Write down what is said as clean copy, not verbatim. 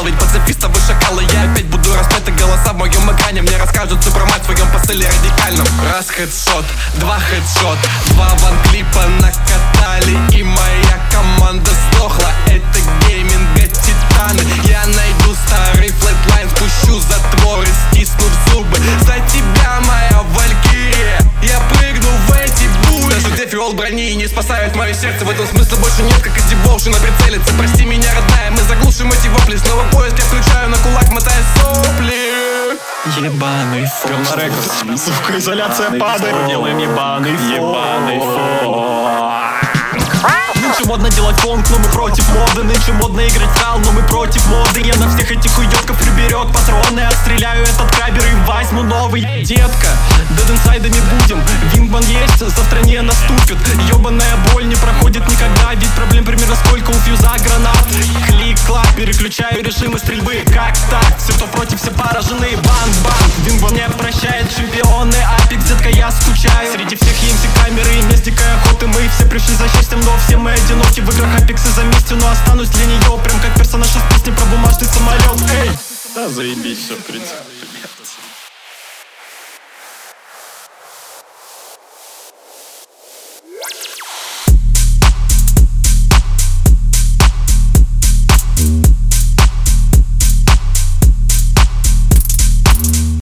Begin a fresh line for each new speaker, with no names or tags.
ведь пацифистов и шакалы. Я опять буду распять, голоса в моем экране мне расскажут про мать в своем посыле радикальном. Раз хедшот, два хедшот, два ван-клипа накатали, и моя команда сдохла. Это гейминга титаны. Я найду старый флэтлайн, спущу затворы, стиснув зубы. За тебя, моя валькирия, я прыгну в эти бури. Даже дефиол брони не спасает мое сердце. В этом смысле больше нет, как и деволшина прицелиться. Прости меня, родная, мы заглушим эти вопли. Снова поезд я включаю на кулак, мотая сопли. Ебаный фон.
Звукоизоляция падает.
Делаем ебаный фон.
Нынче модно делать фонк, но мы против моды. Нынче модно играть в кал, но мы против моды. Я на всех этих уёбков приберег патроны. Отстреляю этот крабер и возьму новый. Детка, дед-инсайдами будем. Винбан есть, завтра не наступит. Ёбаная боль не проходит никогда. Ведь проблем примерно сколько у фьюза гранат. Клик-клак, переключаю режимы стрельбы. Как так? Все, кто против, все поражены. Банк-банк, Винбан не прощает чемпионы. Апекс, детка, я скучаю. Среди всех EMC камеры и вместе дикой охоты. Мы все пришли за счастьем, но все мы одиноки. В играх Апекс и за мести, но останусь для нее прям как персонаж из песни про бумажный самолет. Эй!
Да заебись, все, в принципе.